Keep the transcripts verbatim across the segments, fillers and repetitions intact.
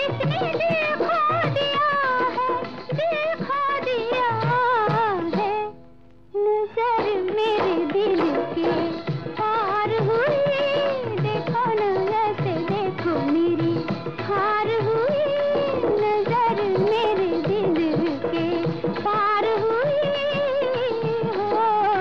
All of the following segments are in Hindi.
इसने दिल खो दिया है, दिल खो दिया है। नजर मेरे दिल के पार हुई, देखो न ऐसे देखो मेरी हार हुई। नजर मेरे दिल के पार हुई हो।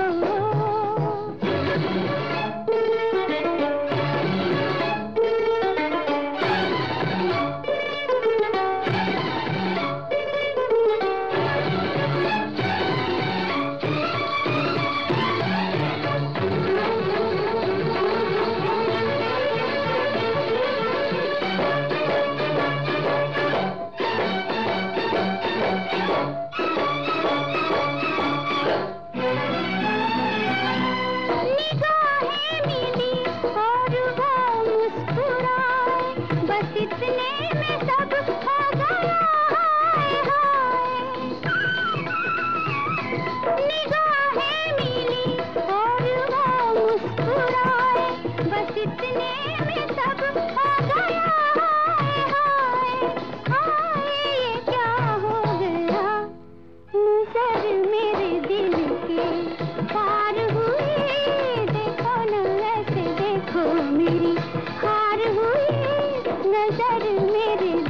इतने में सब हो गया हाय हाय। निगाहें मिली और वो मुस्कुराए, बस इतने में सब हो गया हाय हाय हाय। ये क्या हो गया, नजर मेरे दिल के पार हुई, देखो न ऐसे देखो मेरी हार हुई। नजर मेरे